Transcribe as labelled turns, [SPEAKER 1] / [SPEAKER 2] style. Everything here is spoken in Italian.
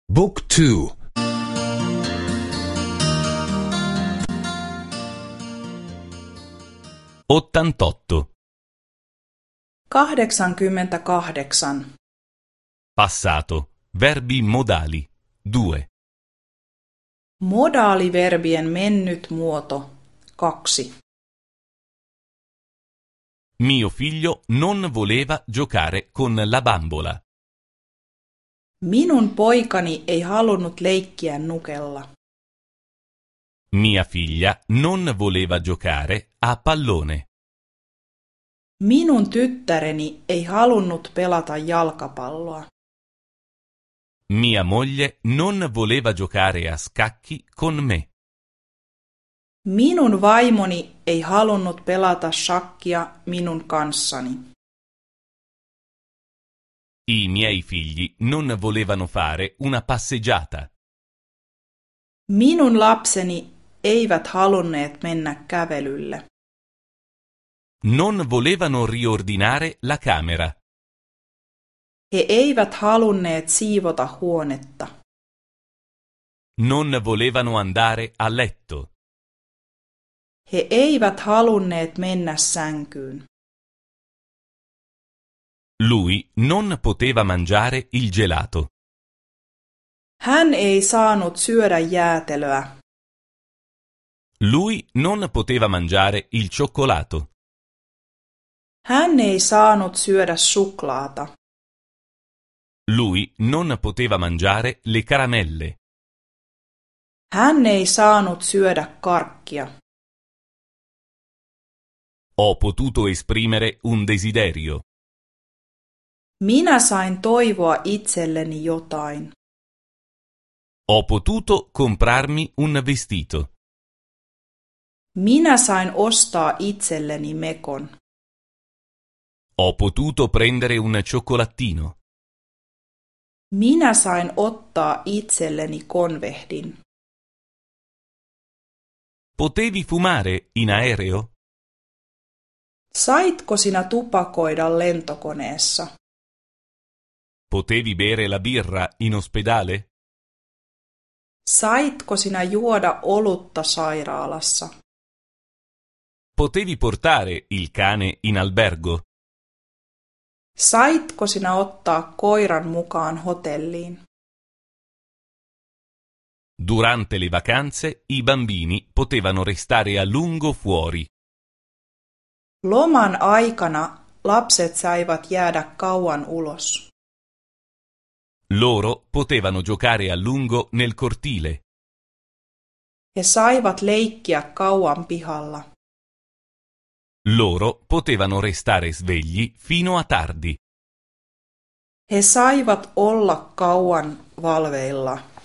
[SPEAKER 1] Book 2.
[SPEAKER 2] 88.
[SPEAKER 3] 88.
[SPEAKER 2] Passato. Verbi modali. 2.
[SPEAKER 3] Modaaliverbien mennyt muoto. 2.
[SPEAKER 2] Mio figlio non voleva giocare con la bambola.
[SPEAKER 3] Minun poikani ei halunnut leikkiä nukella.
[SPEAKER 2] Mia figlia non voleva giocare a pallone.
[SPEAKER 3] Minun tyttäreni ei halunnut pelata jalkapalloa.
[SPEAKER 2] Mia moglie non voleva giocare a scacchi con me.
[SPEAKER 3] Minun vaimoni ei halunnut pelata shakkia minun kanssani.
[SPEAKER 2] I miei figli non volevano fare una passeggiata.
[SPEAKER 3] Minun lapseni eivät halunneet mennä kävelylle.
[SPEAKER 2] Non volevano riordinare la camera.
[SPEAKER 3] He eivät halunneet siivota huonetta.
[SPEAKER 2] Non volevano andare a letto.
[SPEAKER 3] He eivät halunneet mennä sänkyyn.
[SPEAKER 2] Lui non poteva mangiare il gelato.
[SPEAKER 3] Hän ei saanut syödä jäätelöä.
[SPEAKER 2] Lui non poteva mangiare il cioccolato.
[SPEAKER 3] Hän ei saanut syödä suklaata.
[SPEAKER 2] Lui non poteva mangiare le caramelle.
[SPEAKER 3] Hän ei saanut syödä karkkia.
[SPEAKER 2] Ho potuto esprimere un desiderio.
[SPEAKER 3] Minä sain toivoa itselleni jotain.
[SPEAKER 2] Ho potuto comprarmi un vestito.
[SPEAKER 3] Minä sain ostaa itselleni mekon.
[SPEAKER 2] Ho potuto prendere un cioccolatino.
[SPEAKER 3] Minä sain ottaa itselleni konvehdin.
[SPEAKER 2] Potevi fumare in aereo?
[SPEAKER 3] Saitko sinä tupakoida lentokoneessa?
[SPEAKER 2] Potevi bere la birra in ospedale?
[SPEAKER 3] Saitko sinä juoda olutta sairaalassa?
[SPEAKER 2] Potevi portare il cane in albergo?
[SPEAKER 3] Saitko sinä ottaa koiran mukaan hotelliin?
[SPEAKER 2] Durante le vacanze i bambini potevano restare a lungo fuori.
[SPEAKER 3] Loman aikana lapset saivat jäädä kauan ulos.
[SPEAKER 2] Loro potevano giocare a lungo nel cortile.
[SPEAKER 3] He saivat leikkiä kauan pihalla.
[SPEAKER 2] Loro potevano restare svegli fino a tardi.
[SPEAKER 3] He saivat olla kauan valveilla.